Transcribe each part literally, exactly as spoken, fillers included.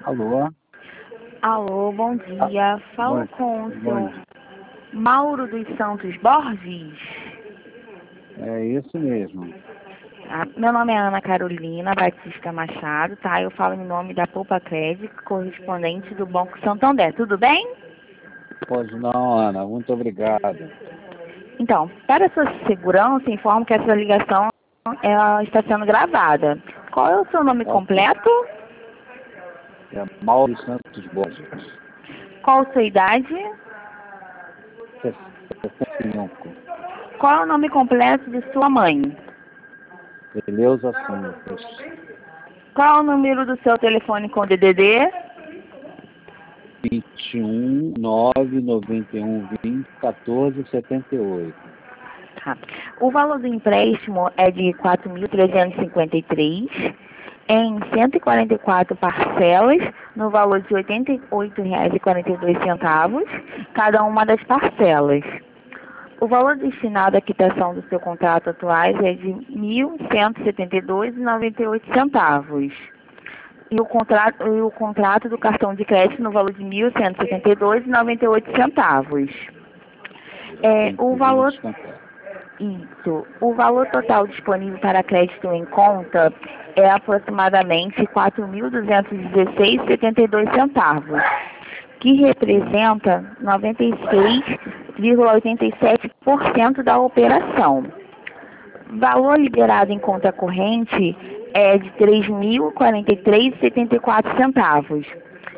Alô? Alô, bom dia. Falo Bom, com o bom, seu Mauro dos Santos Borges. é isso mesmo. Ah, meu nome é Ana Carolina Batista Machado, tá? Eu falo em nome da Poupa Crédito, correspondente do Banco Santander. Tudo bem? Pois não, Ana, muito obrigado. Então, para sua segurança, informo que essa ligação ela está sendo gravada. Qual é o seu nome Ok. completo? É Mauro Santos Borges, Qual a sua idade? sessenta e cinco. Qual é o nome completo de sua mãe? Eleusa Santos, Qual é o número do seu telefone com D D D? vinte e um, nove, noventa e um, vinte, quatorze, setenta e oito. Tá. O valor do empréstimo é de quatro mil trezentos e cinquenta e três em cento e quarenta e quatro parcelas, no valor de oitenta e oito reais e quarenta e dois centavos, cada uma das parcelas. O valor destinado à quitação do seu contrato atuais é de mil cento e setenta e dois reais e noventa e oito centavos. E o contrato, e o contrato do cartão de crédito no valor de mil cento e setenta e dois reais e noventa e oito centavos. Eu É, tenho o que vir valor descontar. Isso. O valor total disponível para crédito em conta é aproximadamente quatro mil duzentos e dezesseis reais e setenta e dois centavos, que representa noventa e seis vírgula oitenta e sete por cento da operação. Valor liberado em conta corrente é de três mil e quarenta e três reais e setenta e quatro centavos.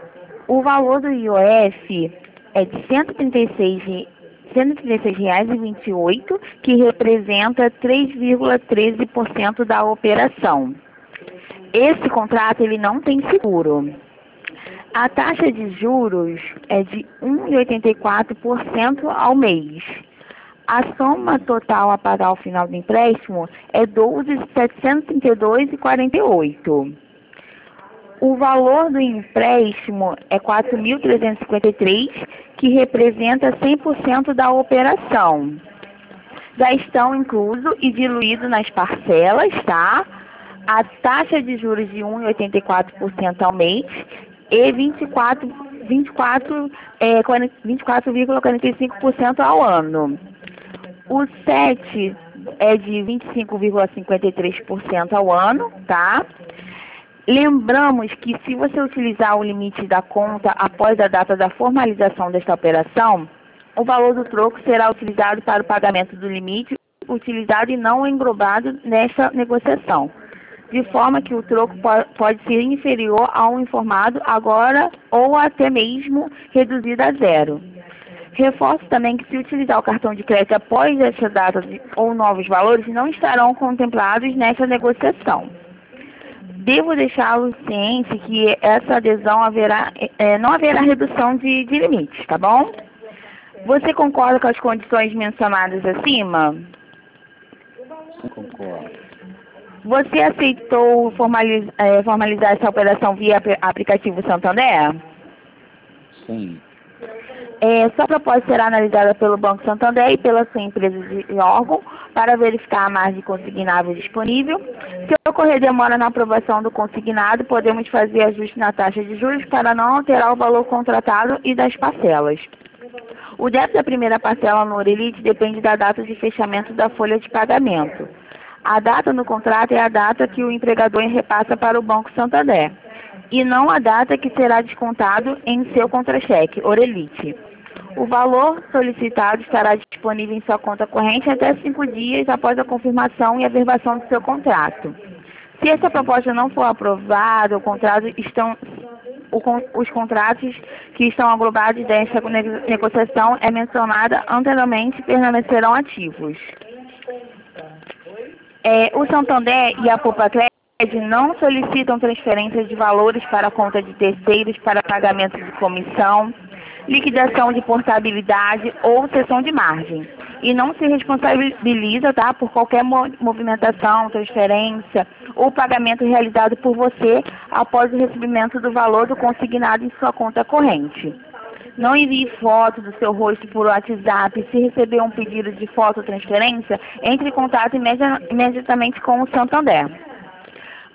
O valor do I O F é de cento e trinta e seis reais cento e trinta e seis reais e vinte e oito centavos, que representa três vírgula treze por cento da operação. Esse contrato ele não tem seguro. A taxa de juros é de um vírgula oitenta e quatro por cento ao mês. A soma total a pagar ao final do empréstimo é doze mil setecentos e trinta e dois reais e quarenta e oito centavos. O valor do empréstimo é quatro mil trezentos e cinquenta e três reais, que representa cem por cento da operação. Já estão incluso e diluído nas parcelas, tá? A taxa de juros de um vírgula oitenta e quatro por cento ao mês e vinte e quatro, vinte e quatro, é, vinte e quatro vírgula quarenta e cinco por cento ao ano. O S E T é de vinte e cinco vírgula cinquenta e três por cento ao ano, tá? Lembramos que se você utilizar o limite da conta após a data da formalização desta operação, o valor do troco será utilizado para o pagamento do limite utilizado e não englobado nesta negociação, de forma que o troco pode ser inferior ao informado agora ou até mesmo reduzido a zero. Reforço também que se utilizar o cartão de crédito após essa data ou novos valores, não estarão contemplados nesta negociação. Devo deixá-lo ciente que essa adesão haverá, é, não haverá redução de, de limites, tá bom? Você concorda com as condições mencionadas acima? Sim, concordo. Você aceitou formaliz, é, formalizar essa operação via aplicativo Santander? Sim. É, sua proposta será analisada pelo Banco Santander e pela sua empresa de órgão para verificar a margem consignável disponível. Se ocorrer demora na aprovação do consignado, podemos fazer ajuste na taxa de juros para não alterar o valor contratado e das parcelas. O débito da primeira parcela no Orelite depende da data de fechamento da folha de pagamento. A data no contrato é a data que o empregador repassa para o Banco Santander, e não a data que será descontado em seu contra-cheque, Orelite. O valor solicitado estará disponível em sua conta corrente até cinco dias após a confirmação e averbação do seu contrato. Se essa proposta não for aprovada, o contrato estão, o, os contratos que estão agrupados desta negociação é mencionada anteriormente permanecerão ativos. É, o Santander e a Poupa Crédito não solicitam transferências de valores para a conta de terceiros para pagamento de comissão, liquidação de portabilidade ou cessão de margem. E não se responsabiliza, tá, por qualquer movimentação, transferência ou pagamento realizado por você após o recebimento do valor do consignado em sua conta corrente. Não envie foto do seu rosto por WhatsApp. Se receber um pedido de foto ou transferência, entre em contato imediatamente com o Santander.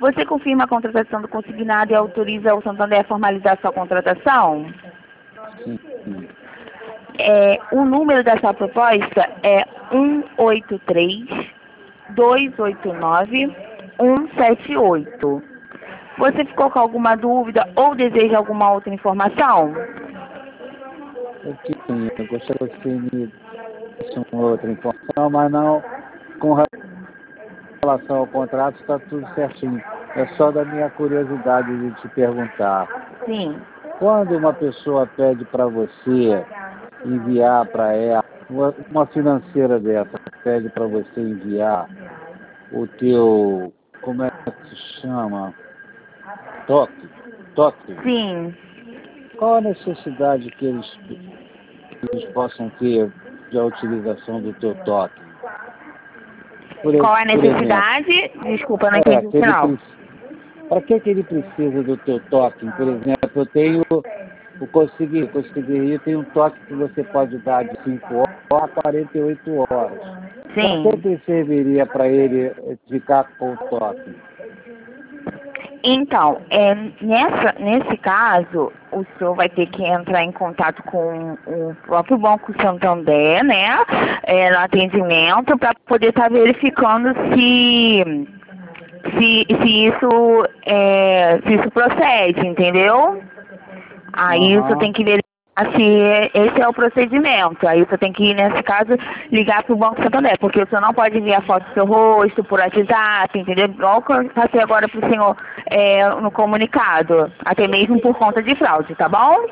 Você confirma a contratação do consignado e autoriza o Santander a formalizar sua contratação? Sim. É, o número dessa proposta é um oito três, dois oito nove, um sete oito. Você ficou com alguma dúvida ou deseja alguma outra informação? Eu tinha, eu gostaria que você me desse uma outra informação, mas não com relação ao contrato está tudo certinho. É só da minha curiosidade de te perguntar. Sim. Quando uma pessoa pede para você enviar para ela, uma, uma financeira dessa pede para você enviar o teu, como é que se chama? Toque? Toque? Sim. Qual a necessidade que eles, que eles possam ter de a utilização do teu toque? Por, Qual a por necessidade? exemplo, Desculpa, não é, entendi o que ele final. para que, que ele precisa do teu toque? Por exemplo, eu tenho o conseguir, conseguir, tem um toque que você pode dar de cinco horas a quarenta e oito horas. Para que, Sim. que serviria para ele ficar com o toque? Então, é, nessa, nesse caso, o senhor vai ter que entrar em contato com o próprio Banco Santander, né, é, no atendimento, para poder estar verificando se, se, se, isso, é, se isso procede, entendeu? Aí o senhor Aham. tem que verificar se esse é o procedimento. Aí você tem que, nesse caso, ligar para o Banco Santander, porque o senhor não pode enviar foto do seu rosto por WhatsApp, entendeu? Igual que eu passei agora para o senhor é, no comunicado, até mesmo por conta de fraude, tá bom?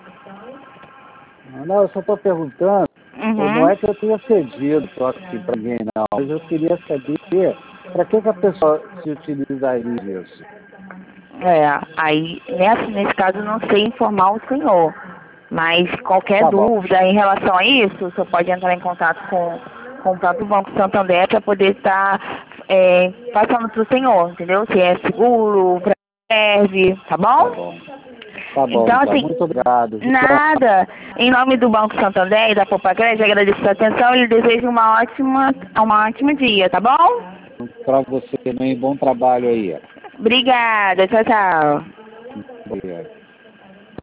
Não, eu só estou perguntando, não Uhum. é que eu tenha cedido toque para ninguém, não, mas eu queria saber para que, que a pessoa se utilizaria disso. É, aí, nesse, nesse caso, eu não sei informar o senhor. Mas qualquer Tá bom, dúvida em relação a isso, o senhor pode entrar em contato com, com o próprio Banco Santander para poder estar é, passando para o senhor, entendeu? Se é seguro, para serve, tá tá bom? bom. Tá bom, Então, então. assim, Muito obrigado. nada. Em nome do Banco Santander e da Popacred, agradeço a sua atenção e lhe desejo uma ótima, uma ótima dia, tá bom? Para você também, bom trabalho aí. Obrigada, tchau, tchau. Obrigado.